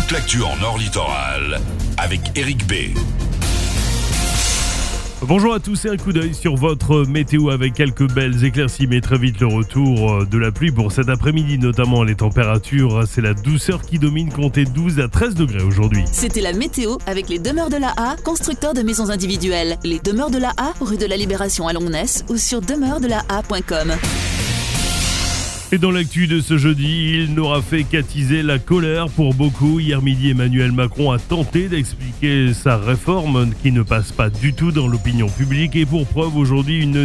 toute l'actu en Nord Littoral avec Eric B. Bonjour à tous et un coup d'œil sur votre météo avec quelques belles éclaircies, mais très vite le retour de la pluie pour cet après-midi, notamment les températures. C'est la douceur qui domine, comptez 12 à 13 degrés aujourd'hui. C'était la météo avec les Demeures de la A, constructeurs de maisons individuelles. Les Demeures de la A, rue de la Libération à Longnes ou sur demeuresdelaa.com. Et dans l'actu de ce jeudi, il n'aura fait qu'attiser la colère pour beaucoup. Hier midi, Emmanuel Macron a tenté d'expliquer sa réforme qui ne passe pas du tout dans l'opinion publique. Et pour preuve, aujourd'hui, une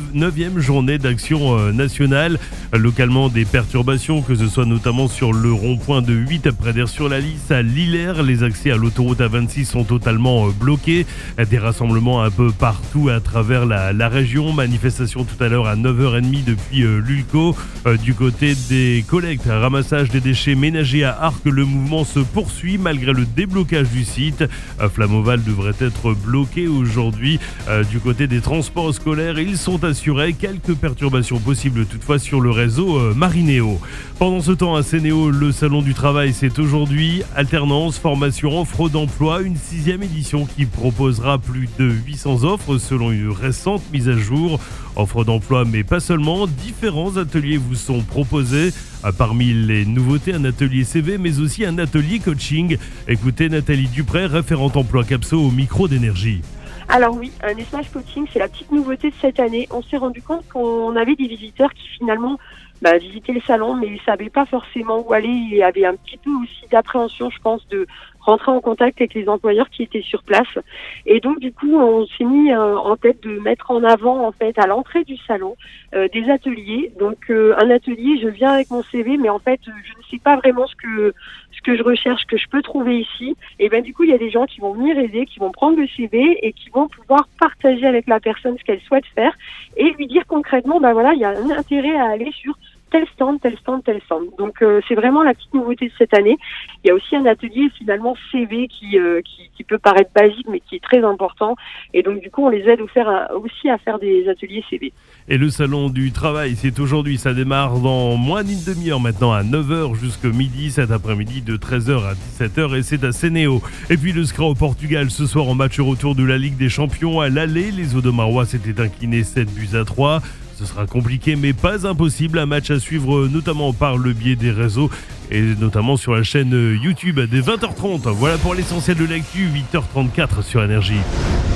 9e journée d'action nationale. Localement, des perturbations, que ce soit notamment sur le rond-point de 8 près d'Aire-sur-la-Lys à Lillers. Les accès à l'autoroute A26 sont totalement bloqués. Des rassemblements un peu partout à travers la région. Manifestation tout à l'heure à 9h30 depuis l'Ulco. Du côté des collectes, ramassage des déchets ménagers à Arques, le mouvement se poursuit malgré le déblocage du site. Flamoval devrait être bloqué aujourd'hui. Du côté des transports scolaires, ils sont assurés. Quelques perturbations possibles toutefois sur le réseau Marinéo. Pendant ce temps, à Sénéo, le salon du travail, c'est aujourd'hui. Alternance, formation, offre d'emploi, une 6e édition qui proposera plus de 800 offres selon une récente mise à jour. Offre d'emploi, mais pas seulement. Différents ateliers vous sont proposés. Parmi les nouveautés, un atelier CV, mais aussi un atelier coaching. Écoutez Nathalie Dupré, référente emploi Capso au micro d'énergie. Alors oui, un espace coaching, c'est la petite nouveauté de cette année. On s'est rendu compte qu'on avait des visiteurs qui finalement visitaient le salon, mais ils ne savaient pas forcément où aller. Il y avait un petit peu aussi d'appréhension, je pense, de rentrer en contact avec les employeurs qui étaient sur place. Et donc du coup, on s'est mis en tête de mettre en avant, en fait, à l'entrée du salon, des ateliers. Donc un atelier, je viens avec mon CV, mais en fait, je ne sais pas vraiment ce que je recherche, que je peux trouver ici. Et du coup, il y a des gens qui vont venir aider, qui vont prendre le CV et qui vont pouvoir partager avec la personne ce qu'elle souhaite faire et lui dire concrètement, il y a un intérêt à aller sur tel stand, tel stand, tel stand. Donc c'est vraiment la petite nouveauté de cette année. Il y a aussi un atelier finalement CV qui peut paraître basique mais qui est très important. Et donc du coup on les aide aussi à faire des ateliers CV. Et le salon du travail, c'est aujourd'hui, ça démarre dans moins d'une demi-heure maintenant à 9h jusqu'à midi, cet après-midi de 13h à 17h et c'est à Sénéo. Et puis le SCRA au Portugal ce soir en match retour de la Ligue des Champions à l'aller. Les Audomarois s'étaient inclinés 7-3. Ce sera compliqué mais pas impossible, un match à suivre notamment par le biais des réseaux et notamment sur la chaîne YouTube dès 20h30. Voilà pour l'essentiel de l'actu, 8h34 sur Énergie.